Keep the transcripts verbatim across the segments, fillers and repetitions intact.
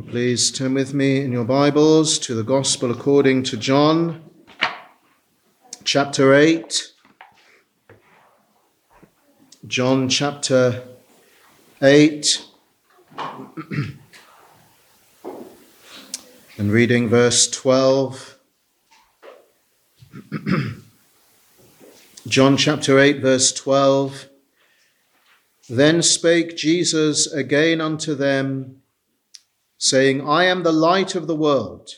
Please turn with me in your Bibles to the Gospel according to John, chapter eight. John chapter eight, and reading verse twelve. John chapter eight, verse twelve. Then spake Jesus again unto them, saying, I am the light of the world.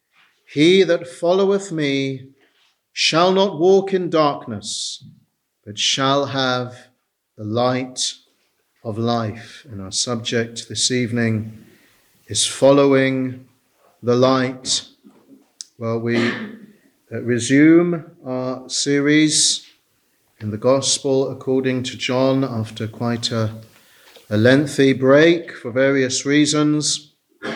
He that followeth me shall not walk in darkness, but shall have the light of life. And our subject this evening is following the light. Well, we uh, resume our series in the Gospel according to John after quite a, a lengthy break for various reasons.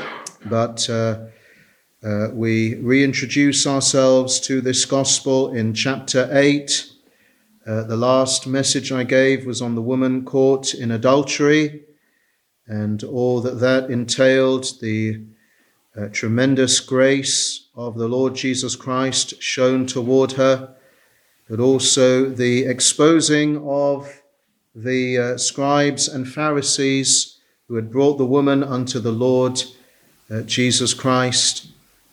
But uh, uh, we reintroduce ourselves to this gospel in chapter eight. Uh, the last message I gave was on the woman caught in adultery and all that that entailed, the uh, tremendous grace of the Lord Jesus Christ shown toward her, but also the exposing of the uh, scribes and Pharisees who had brought the woman unto the Lord Uh, Jesus Christ.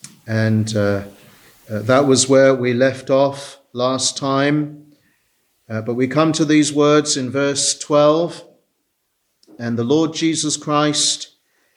And uh, uh, that was where we left off last time. Uh, but we come to these words in verse twelve. And the Lord Jesus Christ,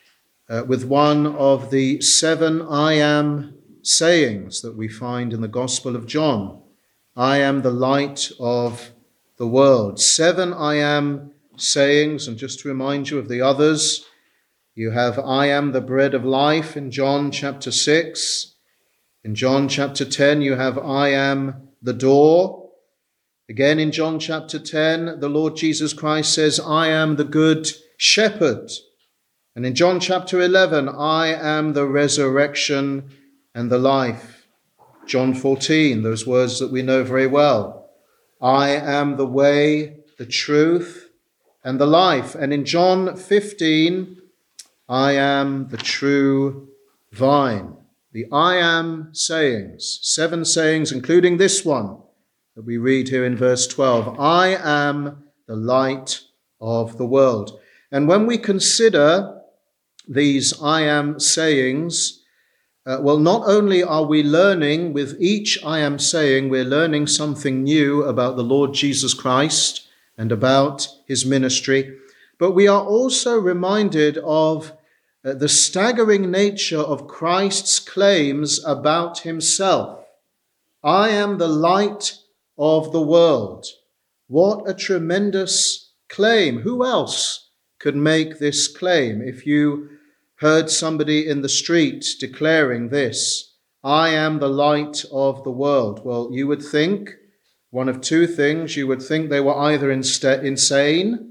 uh, with one of the seven I am sayings that we find in the Gospel of John, I am the light of the world. Seven I am sayings, and just to remind you of the others, you have I am the bread of life in John chapter six. In John chapter ten, you have I am the door. Again in John chapter ten, the Lord Jesus Christ says, I am the good shepherd. And in John chapter eleven, I am the resurrection and the life. John fourteen, those words that we know very well. I am the way, the truth, and the life. And in John fifteen, I am the true vine. The I am sayings, seven sayings, including this one that we read here in verse twelve. I am the light of the world. And when we consider these I am sayings, uh, well, not only are we learning with each I am saying, we're learning something new about the Lord Jesus Christ and about his ministry, but we are also reminded of Uh, the staggering nature of Christ's claims about himself. I am the light of the world. What a tremendous claim. Who else could make this claim? If you heard somebody in the street declaring this, I am the light of the world, well, you would think one of two things. You would think they were either insta- insane,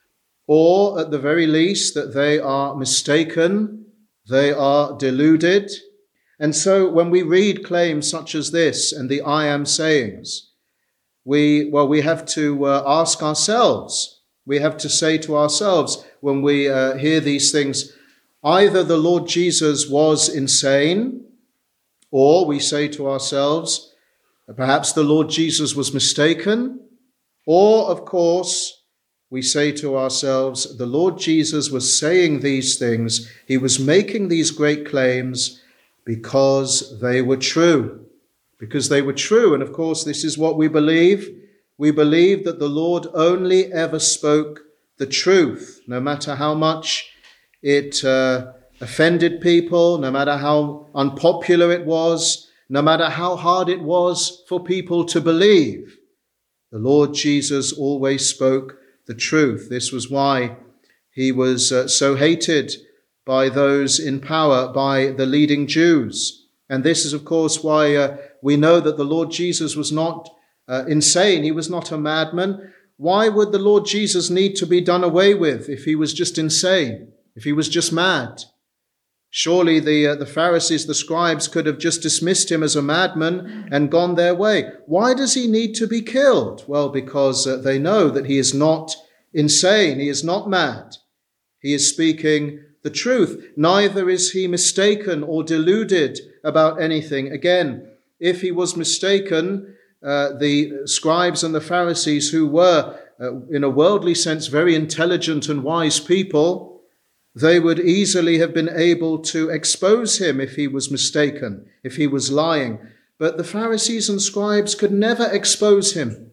or at the very least that they are mistaken, they are deluded. And so when we read claims such as this and the I am sayings, we, well, we have to uh, ask ourselves, we have to say to ourselves when we uh, hear these things, either the Lord Jesus was insane, or we say to ourselves, perhaps the Lord Jesus was mistaken, or of course, we say to ourselves, the Lord Jesus was saying these things, he was making these great claims because they were true. Because they were true. And of course, this is what we believe. We believe that the Lord only ever spoke the truth, no matter how much it uh, offended people, no matter how unpopular it was, no matter how hard it was for people to believe. The Lord Jesus always spoke the truth. This was why he was uh, so hated by those in power, by the leading Jews. And this is, of course, why uh, we know that the Lord Jesus was not uh, insane. He was not a madman. Why would the Lord Jesus need to be done away with if he was just insane, if he was just mad? Surely the, uh, the Pharisees, the scribes, could have just dismissed him as a madman and gone their way. Why does he need to be killed? Well, because uh, they know that he is not insane. He is not mad. He is speaking the the truth. Neither is he mistaken or deluded about anything. Again, if he was mistaken, uh, the scribes and the Pharisees, who were, uh, in a worldly sense, very intelligent and wise people, they would easily have been able to expose him if he was mistaken, if he was lying. But the Pharisees and scribes could never expose him,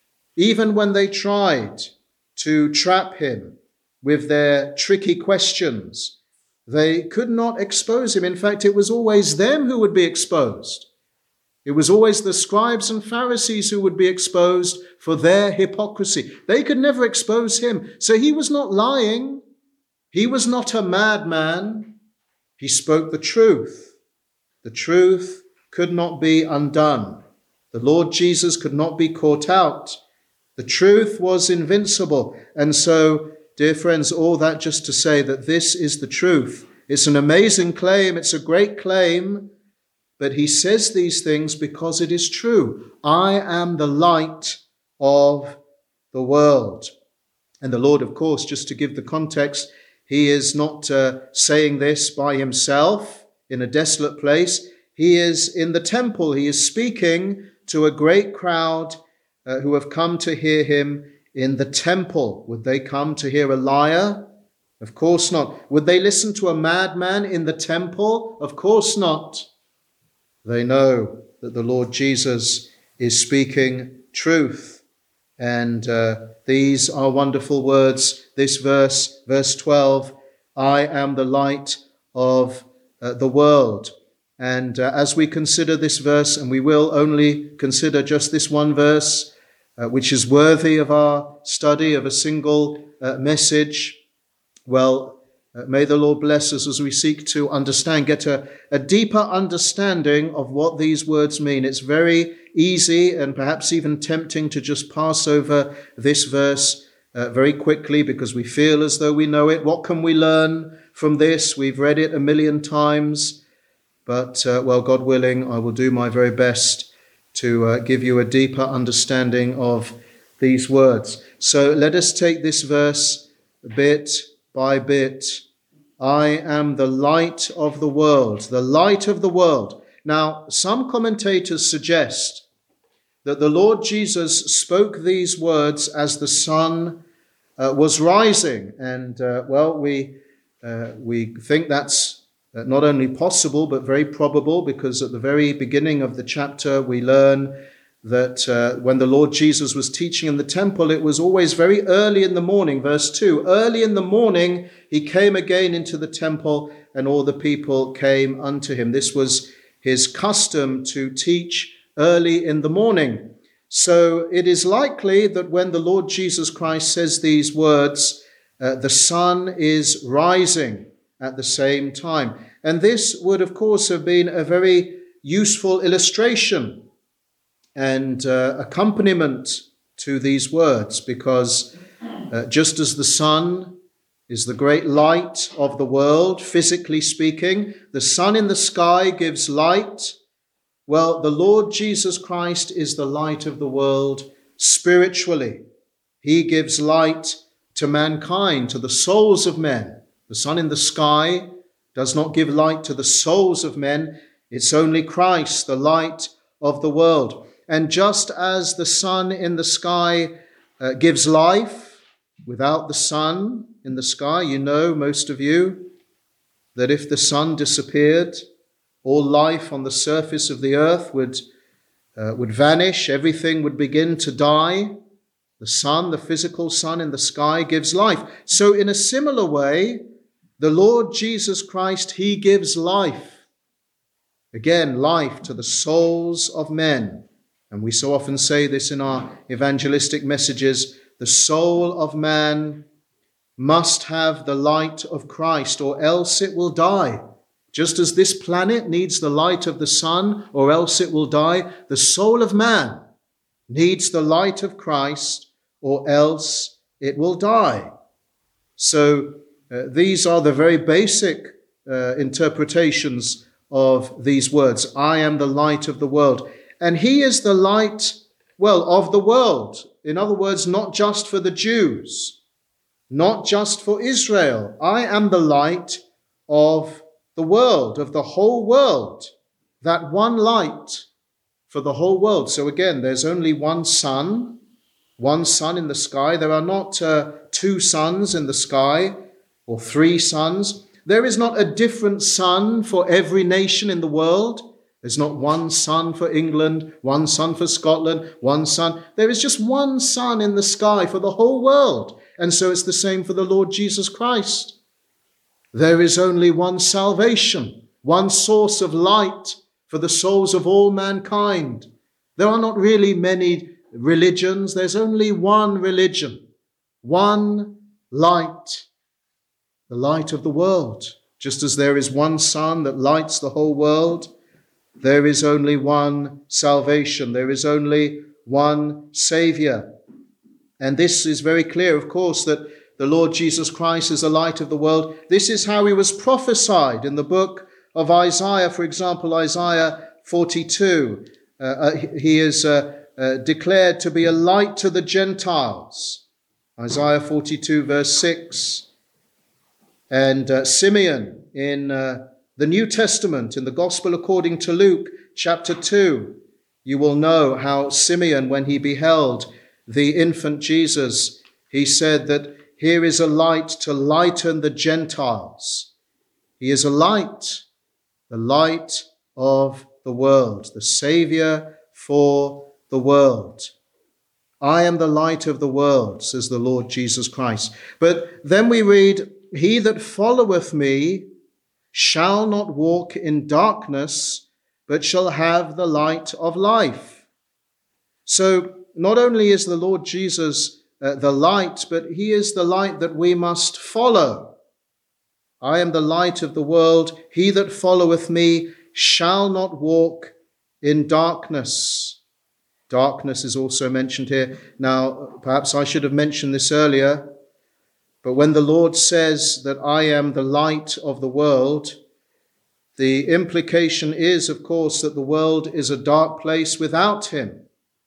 even when they tried to trap him with their tricky questions. They could not expose him. In fact, it was always them who would be exposed. It was always the scribes and Pharisees who would be exposed for their hypocrisy. They could never expose him. So he was not lying. He was not a madman. He spoke the truth. The truth could not be undone. The Lord Jesus could not be caught out. The truth was invincible. And so, dear friends, all that just to say that this is the truth. It's an amazing claim. It's a great claim. But he says these things because it is true. I am the light of the world. And the Lord, of course, just to give the context, he is not uh, saying this by himself in a desolate place. He is in the temple. He is speaking to a great crowd uh, who have come to hear him in the temple. Would they come to hear a liar? Of course not. Would they listen to a madman in the temple? Of course not. They know that the Lord Jesus is speaking truth. And uh, these are wonderful words. This verse, verse twelve, I am the light of uh, the world. And uh, as we consider this verse, and we will only consider just this one verse, uh, which is worthy of our study of a single uh, message, well, uh, may the Lord bless us as we seek to understand, get a, a deeper understanding of what these words mean. It's very easy and perhaps even tempting to just pass over this verse uh, very quickly because we feel as though we know it. What can we learn from this? We've read it a million times. But, uh, well, God willing, I will do my very best to uh, give you a deeper understanding of these words. So let us take this verse bit by bit. I am the light of the world, the light of the world. Now, some commentators suggest that the Lord Jesus spoke these words as the sun uh, was rising. And, uh, well, we, uh, we think that's Uh, not only possible, but very probable, because at the very beginning of the chapter, we learn that uh, when the Lord Jesus was teaching in the temple, it was always very early in the morning. Verse two, early in the morning, he came again into the temple, and all the people came unto him. This was his custom to teach early in the morning. So it is likely that when the Lord Jesus Christ says these words, uh, the sun is rising at the same time. And this would, of course, have been a very useful illustration and uh, accompaniment to these words, because uh, just as the sun is the great light of the world, physically speaking, the sun in the sky gives light. Well, the Lord Jesus Christ is the light of the world spiritually. He gives light to mankind, to the souls of men. The sun in the sky does not give light to the souls of men. It's only Christ, the light of the world. And just as the sun in the sky uh, gives life, without the sun in the sky, you know, most of you, that if the sun disappeared, all life on the surface of the earth would, uh, would vanish. Everything would begin to die. The sun, the physical sun in the sky, gives life. So in a similar way, the Lord Jesus Christ, he gives life. Again, life to the souls of men. And we so often say this in our evangelistic messages, the soul of man must have the light of Christ, or else it will die. Just as this planet needs the light of the sun, or else it will die, the soul of man needs the light of Christ, or else it will die. So uh, these are the very basic uh, interpretations of these words. I am the light of the world. And he is the light, well, of the world. In other words, not just for the Jews, not just for Israel. I am the light of the world, of the whole world, that one light for the whole world. So again, there's only one sun, one sun in the sky. There are not uh, two suns in the sky or three suns. There is not a different sun for every nation in the world. There's not one sun for England, one sun for Scotland, one sun. There is just one sun in the sky for the whole world. And so it's the same for the Lord Jesus Christ. There is only one salvation, one source of light for the souls of all mankind. There are not really many religions. There's only one religion, one light, the light of the world. Just as there is one sun that lights the whole world, there is only one salvation. There is only one Savior. And this is very clear, of course, that the Lord Jesus Christ is the light of the world. This is how he was prophesied in the book of Isaiah. For example, Isaiah forty-two. Uh, uh, he is uh, uh, declared to be a light to the Gentiles. Isaiah forty-two, verse six. And uh, Simeon in uh, the New Testament, in the Gospel according to Luke, chapter two, you will know how Simeon, when he beheld the infant Jesus, he said that here is a light to lighten the Gentiles. He is a light, the light of the world, the Savior for the world. I am the light of the world, says the Lord Jesus Christ. But then we read, he that followeth me shall not walk in darkness, but shall have the light of life. So not only is the Lord Jesus uh, the light, but he is the light that we must follow. I am the light of the world. He that followeth me shall not walk in darkness. Darkness is also mentioned here. Now, perhaps I should have mentioned this earlier, but when the Lord says that I am the light of the world, the implication is, of course, that the world is a dark place without him.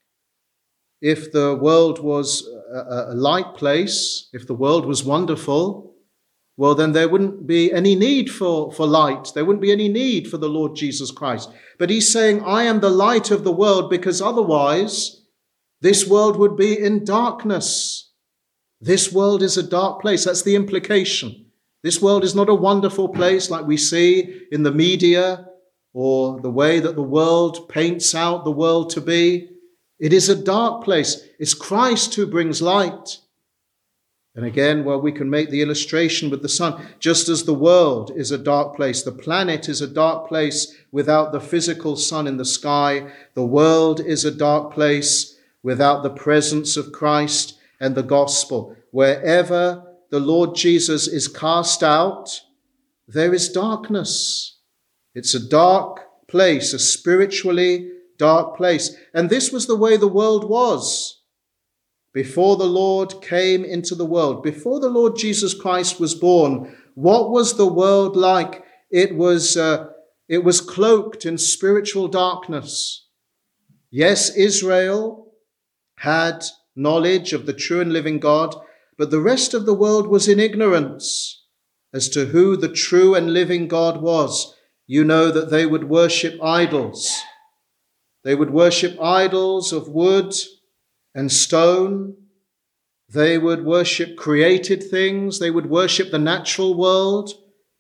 If the world was a, a light place, if the world was wonderful, well, then there wouldn't be any need for, for light. There wouldn't be any need for the Lord Jesus Christ. But he's saying, I am the light of the world, because otherwise this world would be in darkness. This world is a dark place. That's the implication. This world is not a wonderful place like we see in the media or the way that the world paints out the world to be. It is a dark place. It's Christ who brings light. And again, well, we can make the illustration with the sun. Just as the world is a dark place, the planet is a dark place without the physical sun in the sky. The world is a dark place without the presence of Christ and the gospel. Wherever the Lord Jesus is cast out, there is darkness. It's a dark place, a spiritually dark place. And this was the way the world was before the Lord came into the world. Before the Lord Jesus Christ was born, what was the world like? It was, uh, it was cloaked in spiritual darkness. Yes, Israel had knowledge of the true and living God, but the rest of the world was in ignorance as to who the true and living God was. You know that they would worship idols. They would worship idols of wood and stone. They would worship created things. They would worship the natural world.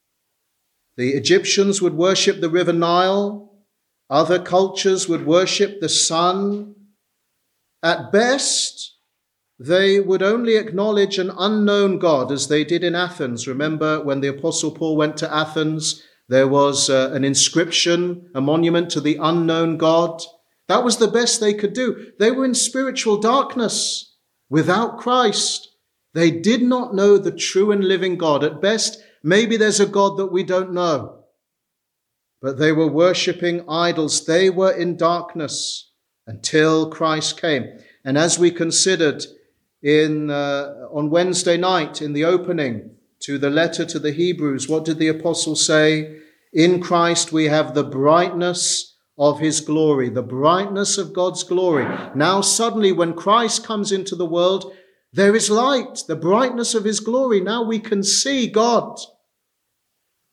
The Egyptians would worship the river Nile. Other cultures would worship the sun. At best, they would only acknowledge an unknown God, as they did in Athens. Remember when the Apostle Paul went to Athens, there was uh, an inscription, a monument to the unknown God. That was the best they could do. They were in spiritual darkness without Christ. They did not know the true and living God. At best, maybe there's a God that we don't know. But they were worshipping idols. They were in darkness until Christ came. And as we considered in uh, on Wednesday night in the opening to the letter to the Hebrews, what did the apostle say? In Christ we have the brightness of his glory, the brightness of God's glory. Now suddenly when Christ comes into the world, there is light, the brightness of his glory. Now we can see God.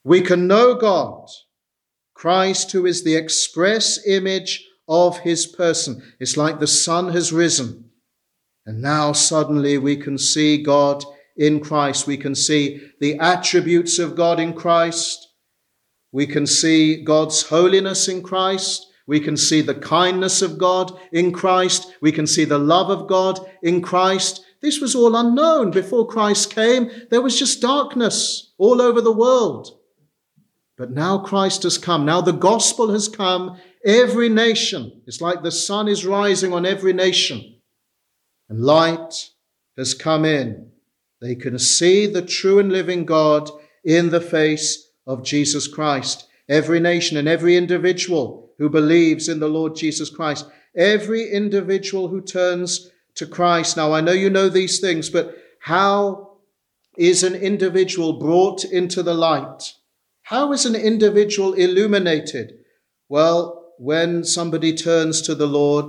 We can know God, Christ, who is the express image of his person. It's like the sun has risen, and now suddenly we can see God in Christ. We can see the attributes of God in Christ. We can see God's holiness in Christ. We can see the kindness of God in Christ. We can see the love of God in Christ. This was all unknown. Before Christ came, there was just darkness all over the world. But now Christ has come. Now the gospel has come. Every nation, it's like the sun is rising on every nation, and light has come in. They can see the true and living God in the face of Jesus Christ. Every nation and every individual who believes in the Lord Jesus Christ, every individual who turns to Christ. Now, I know you know these things, but how is an individual brought into the light? How is an individual illuminated? Well, when somebody turns to the Lord,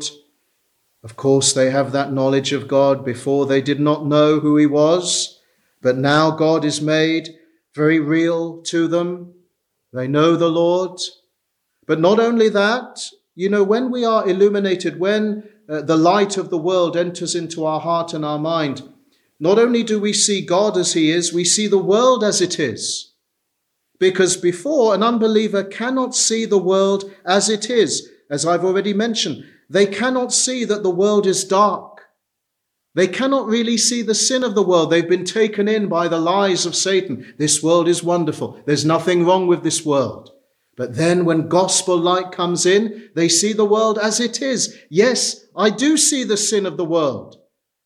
of course, they have that knowledge of God. Before, they did not know who he was, but now God is made very real to them. They know the Lord. But not only that, you know, when we are illuminated, when uh, the light of the world enters into our heart and our mind, not only do we see God as he is, we see the world as it is. Because before, an unbeliever cannot see the world as it is. As I've already mentioned, they cannot see that the world is dark. They cannot really see the sin of the world. They've been taken in by the lies of Satan. This world is wonderful. There's nothing wrong with this world. But then when gospel light comes in, they see the world as it is. Yes, I do see the sin of the world.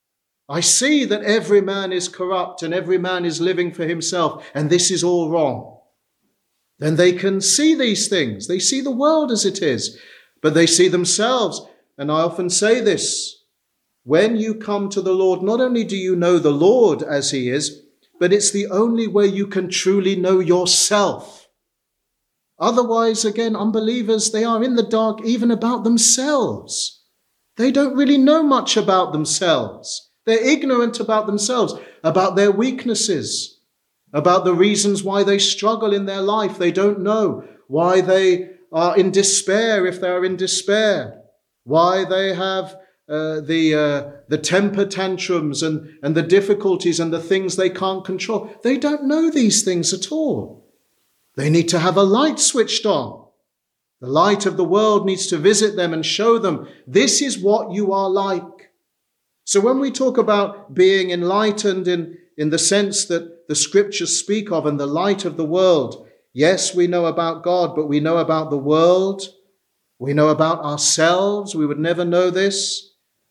I see that every man is corrupt and every man is living for himself, and this is all wrong. Then they can see these things. They see the world as it is, but they see themselves. And I often say this, when you come to the Lord, not only do you know the Lord as he is, but it's the only way you can truly know yourself. Otherwise, again, unbelievers, they are in the dark even about themselves. They don't really know much about themselves. They're ignorant about themselves, about their weaknesses, about the reasons why they struggle in their life. They don't know why they are in despair if they are in despair, why they have uh, the uh, the temper tantrums and, and the difficulties and the things they can't control. They don't know these things at all. They need to have a light switched on. The light of the world needs to visit them and show them this is what you are like. So when we talk about being enlightened in, in the sense that the scriptures speak of and the light of the world, yes, we know about God, but we know about the world. We know about ourselves. We would never know this.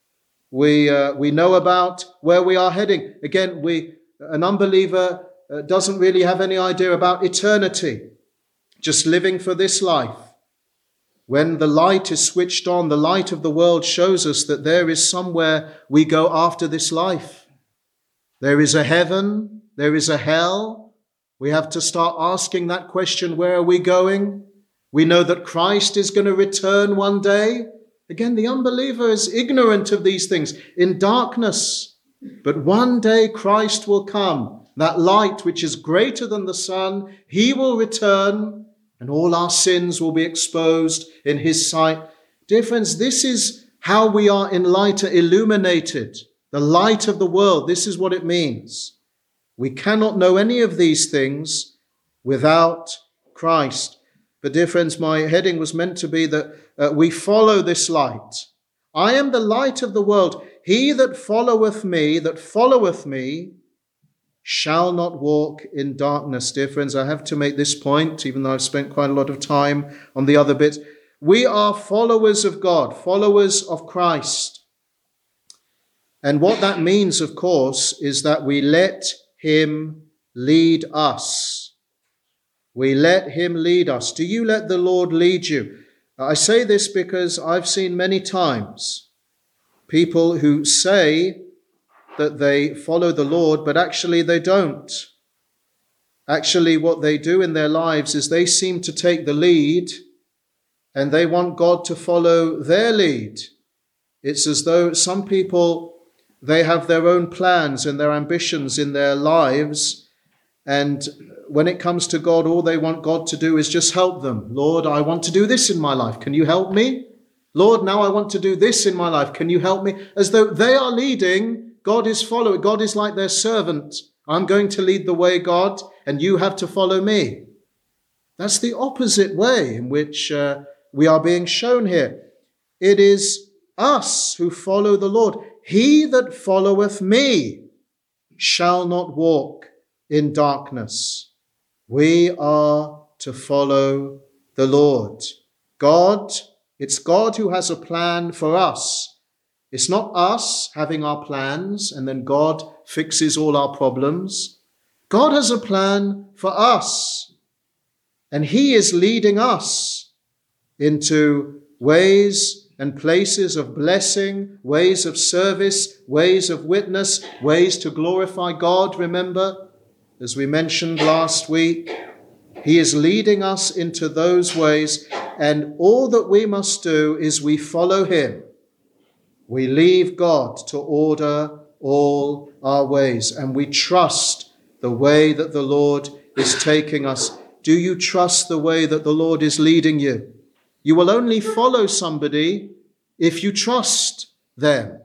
We uh, we know about where we are heading. Again, we an unbeliever uh, doesn't really have any idea about eternity, just living for this life. When the light is switched on, the light of the world shows us that there is somewhere we go after this life. There is a heaven, there is a hell. We have to start asking that question, where are we going? We know that Christ is going to return one day. Again, the unbeliever is ignorant of these things, in darkness. But one day Christ will come, that light which is greater than the sun. He will return, and all our sins will be exposed in his sight. Dear friends, this is how we are enlightened, illuminated, the light of the world. This is what it means. We cannot know any of these things without Christ. But dear friends, my heading was meant to be that uh, we follow this light. I am the light of the world. He that followeth me, that followeth me, shall not walk in darkness. Dear friends, I have to make this point, even though I've spent quite a lot of time on the other bits. We are followers of God, followers of Christ. And what that means, of course, is that we let him lead us. We let him lead us. Do you let the Lord lead you? I say this because I've seen many times people who say that they follow the Lord, but actually they don't. Actually, what they do in their lives is they seem to take the lead and they want God to follow their lead. It's as though some people, they have their own plans and their ambitions in their lives, And when it comes to God, all they want God to do is just help them. Lord, I want to do this in my life. Can you help me? Lord, now I want to do this in my life. Can you help me? As though they are leading, God is following. God is like their servant. I'm going to lead the way, God, and you have to follow me. That's the opposite way in which uh, we are being shown here. It is us who follow the Lord. He that followeth me shall not walk in darkness. We are to follow the Lord. God, it's God who has a plan for us. It's not us having our plans and then God fixes all our problems. God has a plan for us, and he is leading us into ways and places of blessing, ways of service, ways of witness, ways to glorify God. Remember, as we mentioned last week, he is leading us into those ways, and all that we must do is we follow him. We leave God to order all our ways, and we trust the way that the Lord is taking us. Do you trust the way that the Lord is leading you? You will only follow somebody if you trust them.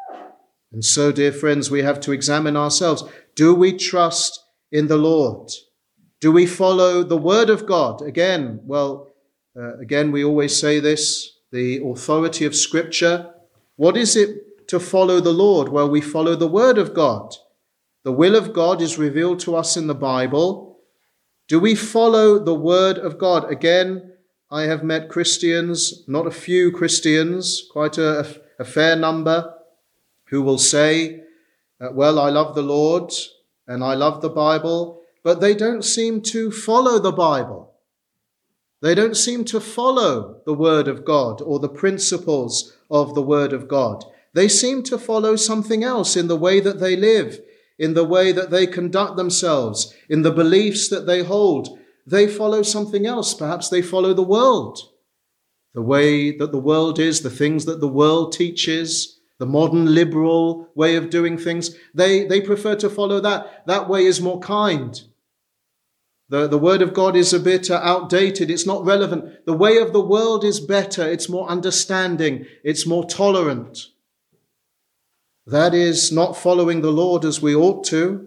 And so, dear friends, we have to examine ourselves. Do we trust in the Lord? Do we follow the word of God? Again, well, uh, again, we always say this, the authority of Scripture. What is it to follow the Lord? Well, we follow the word of God. The will of God is revealed to us in the Bible. Do we follow the word of God? Again, I have met Christians, not a few Christians, quite a, a fair number, who will say, uh, well, I love the Lord and I love the Bible, but they don't seem to follow the Bible. They don't seem to follow the word of God or the principles of the word of God. They seem to follow something else in the way that they live, in the way that they conduct themselves, in the beliefs that they hold. They follow something else. Perhaps they follow the world, the way that the world is, the things that the world teaches, the modern liberal way of doing things. They, they prefer to follow that. That way is more kind. The, the word of God is a bit uh, outdated. It's not relevant. The way of the world is better. It's more understanding. It's more tolerant. That is not following the Lord as we ought to.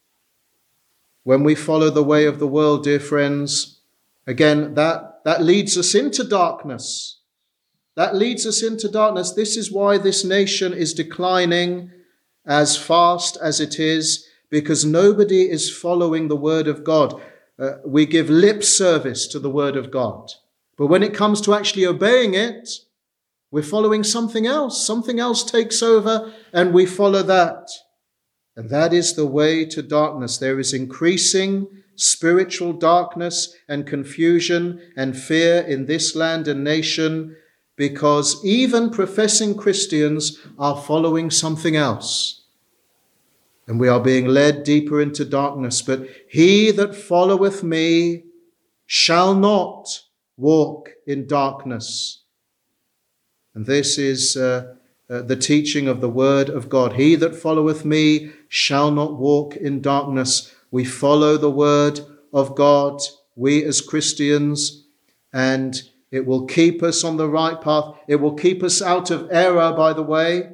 When we follow the way of the world, dear friends, again, that, that leads us into darkness. That leads us into darkness. This is why this nation is declining as fast as it is, because nobody is following the word of God. Uh, we give lip service to the word of God. But when it comes to actually obeying it, we're following something else. Something else takes over and we follow that. And that is the way to darkness. There is increasing spiritual darkness and confusion and fear in this land and nation because even professing Christians are following something else. And we are being led deeper into darkness. But he that followeth me shall not walk in darkness. And this is uh, uh, the teaching of the word of God. He that followeth me shall not walk in darkness. We follow the word of God, we as Christians, and it will keep us on the right path. It will keep us out of error, by the way.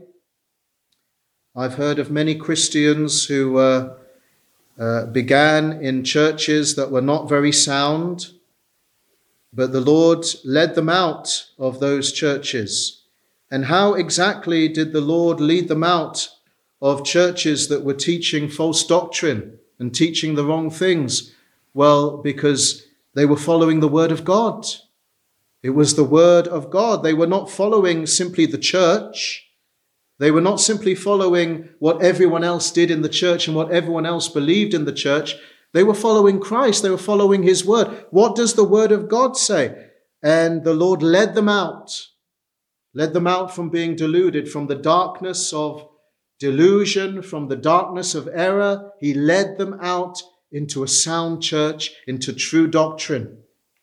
I've heard of many Christians who uh, uh, began in churches that were not very sound, but the Lord led them out of those churches. And how exactly did the Lord lead them out of churches that were teaching false doctrine and teaching the wrong things? Well, because they were following the word of God. It was the word of God. They were not following simply the church. They were not simply following what everyone else did in the church and what everyone else believed in the church. They were following Christ. They were following his word. What does the word of God say? And the Lord led them out, led them out from being deluded, from the darkness of delusion, from the darkness of error. He led them out into a sound church, into true doctrine.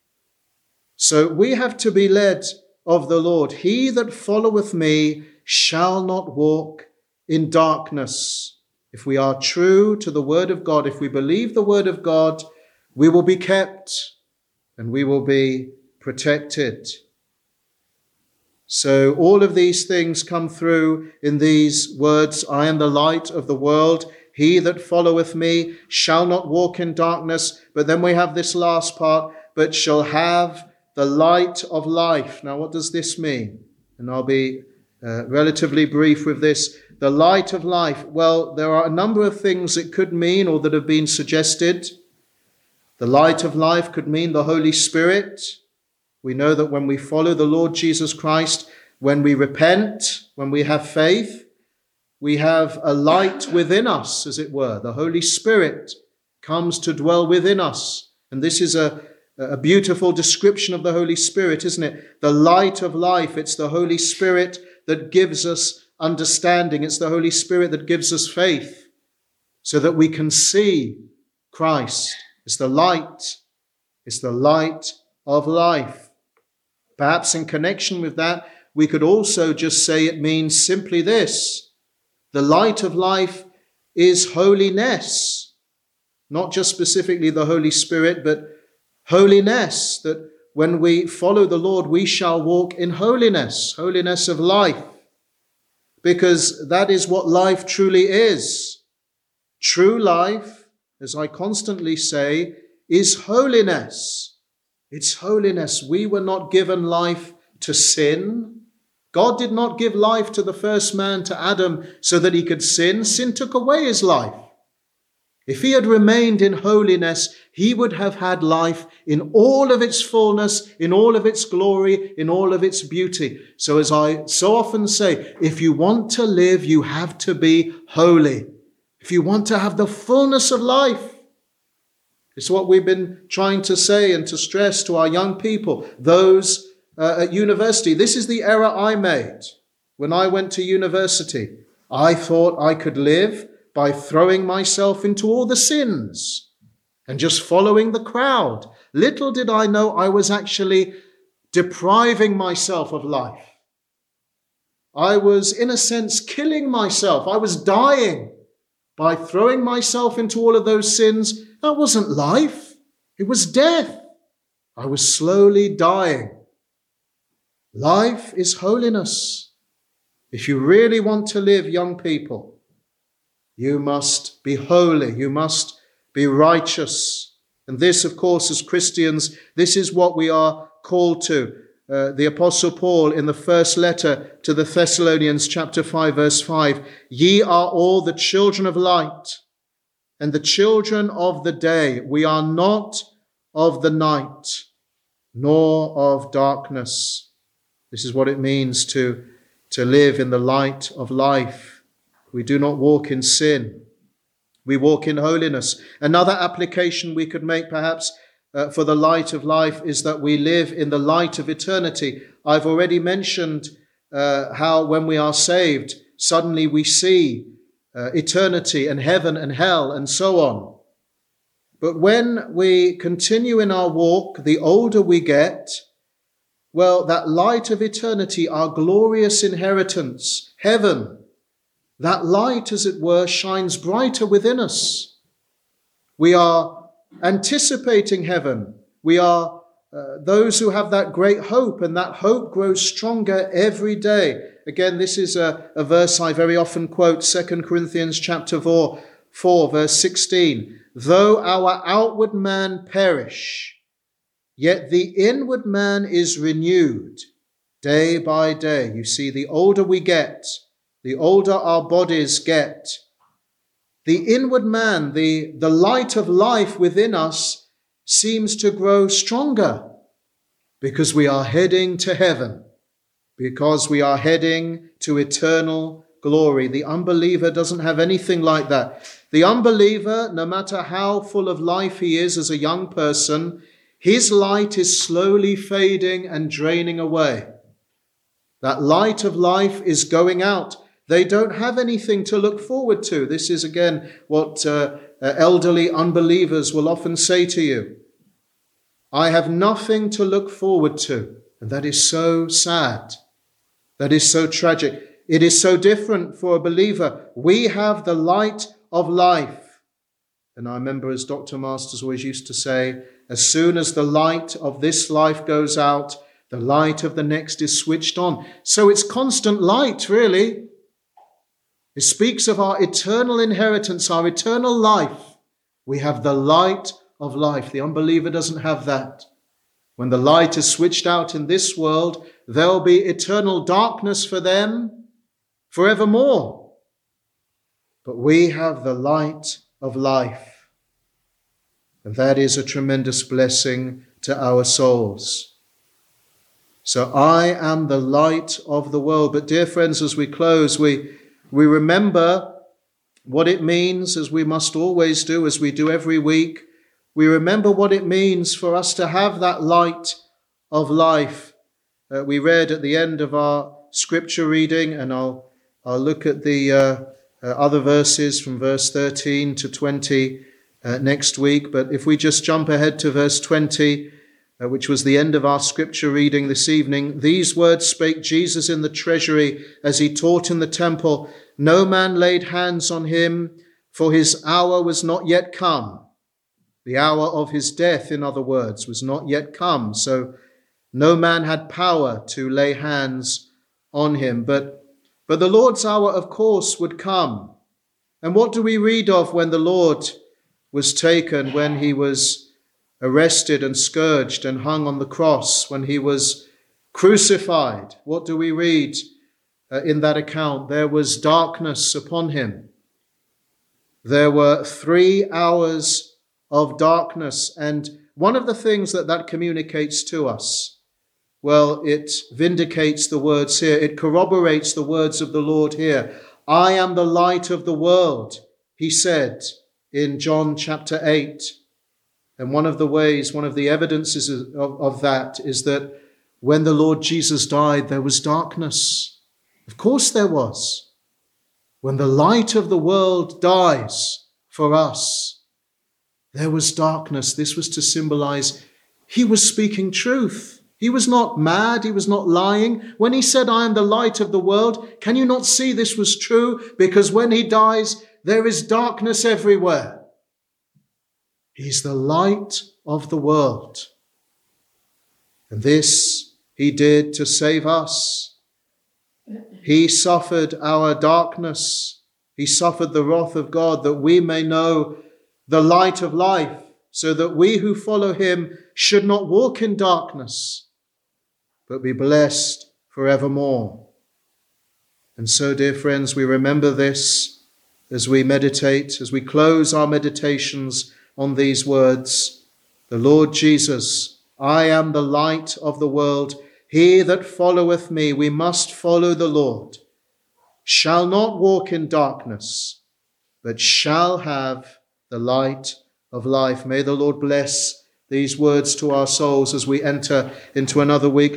So we have to be led of the Lord. He that followeth me shall not walk in darkness. If we are true to the word of God, if we believe the word of God, we will be kept and we will be protected. So all of these things come through in these words, I am the light of the world. He that followeth me shall not walk in darkness. But then we have this last part, but shall have the light of life. Now, what does this mean? And I'll be uh, relatively brief with this. The light of life. Well, there are a number of things it could mean or that have been suggested. The light of life could mean the Holy Spirit. We know that when we follow the Lord Jesus Christ, when we repent, when we have faith, we have a light within us, as it were. The Holy Spirit comes to dwell within us. And this is a, a beautiful description of the Holy Spirit, isn't it? The light of life. It's the Holy Spirit that gives us understanding. It's the Holy Spirit that gives us faith so that we can see Christ. It's the light. It's the light of life. Perhaps in connection with that, we could also just say it means simply this. The light of life is holiness. Not just specifically the Holy Spirit, but holiness. That when we follow the Lord, we shall walk in holiness, holiness of life. Because that is what life truly is. True life, as I constantly say, is holiness. It's holiness. We were not given life to sin. God did not give life to the first man, to Adam, so that he could sin. Sin took away his life. If he had remained in holiness, he would have had life in all of its fullness, in all of its glory, in all of its beauty. So as I so often say, if you want to live, you have to be holy. If you want to have the fullness of life, it's what we've been trying to say and to stress to our young people, those uh, at university. This is the error I made when I went to university. I thought I could live by throwing myself into all the sins and just following the crowd. Little did I know I was actually depriving myself of life. I was, in a sense, killing myself. I was dying by throwing myself into all of those sins. That wasn't life. It was death. I was slowly dying. Life is holiness. If you really want to live, young people, you must be holy. You must be righteous. And this, of course, as Christians, this is what we are called to. Uh, the Apostle Paul in the first letter to the Thessalonians, chapter five, verse five, ye are all the children of light and the children of the day. We are not of the night, nor of darkness. This is what it means to, to live in the light of life. We do not walk in sin. We walk in holiness. Another application we could make perhaps uh, for the light of life is that we live in the light of eternity. I've already mentioned uh, how when we are saved, suddenly we see uh, eternity and heaven and hell and so on. But when we continue in our walk, the older we get, well, that light of eternity, our glorious inheritance, heaven, that light, as it were, shines brighter within us. We are anticipating heaven. We are uh, those who have that great hope, and that hope grows stronger every day. Again, this is a, a verse I very often quote, Second Corinthians chapter four, four, verse sixteen. Though our outward man perish, yet the inward man is renewed day by day. You see, the older we get, the older our bodies get, the inward man, the, the light of life within us seems to grow stronger because we are heading to heaven, because we are heading to eternal glory. The unbeliever doesn't have anything like that. The unbeliever, no matter how full of life he is as a young person, his light is slowly fading and draining away. That light of life is going out. They don't have anything to look forward to. This is, again, what uh, uh, elderly unbelievers will often say to you. I have nothing to look forward to. And that is so sad. That is so tragic. It is so different for a believer. We have the light of life. And I remember, as Doctor Masters always used to say, as soon as the light of this life goes out, the light of the next is switched on. So it's constant light, really. It speaks of our eternal inheritance, our eternal life. We have the light of life. The unbeliever doesn't have that. When the light is switched out in this world, there'll be eternal darkness for them forevermore. But we have the light of life. And that is a tremendous blessing to our souls. So I am the light of the world. But dear friends, as we close, we, we remember what it means, as we must always do, as we do every week. We remember what it means for us to have that light of life. Uh, we read at the end of our scripture reading, and I'll, I'll look at the uh, uh, other verses from verse thirteen to twenty uh, next week. But if we just jump ahead to verse twenty, uh, which was the end of our scripture reading this evening, these words spake Jesus in the treasury as he taught in the temple. No man laid hands on him, for his hour was not yet come. The hour of his death, in other words, was not yet come. So no man had power to lay hands on him. But, but the Lord's hour, of course, would come. And what do we read of when the Lord was taken, when he was arrested and scourged and hung on the cross, when he was crucified? What do we read uh, in that account? There was darkness upon him. There were three hours of darkness. And one of the things that that communicates to us, well, it vindicates the words here. It corroborates the words of the Lord here. I am the light of the world, he said in John chapter eight. And one of the ways, one of the evidences of, of that is that when the Lord Jesus died, there was darkness. Of course there was. When the light of the world dies for us, there was darkness. This was to symbolize he was speaking truth. He was not mad. He was not lying. When he said, I am the light of the world, can you not see this was true? Because when he dies, there is darkness everywhere. He's the light of the world. And this he did to save us. He suffered our darkness. He suffered the wrath of God that we may know the light of life, so that we who follow him should not walk in darkness, but be blessed forevermore. And so, dear friends, we remember this as we meditate, as we close our meditations on these words. The Lord Jesus, I am the light of the world. He that followeth me, we must follow the Lord, shall not walk in darkness, but shall have the light of life. May the Lord bless these words to our souls as we enter into another week.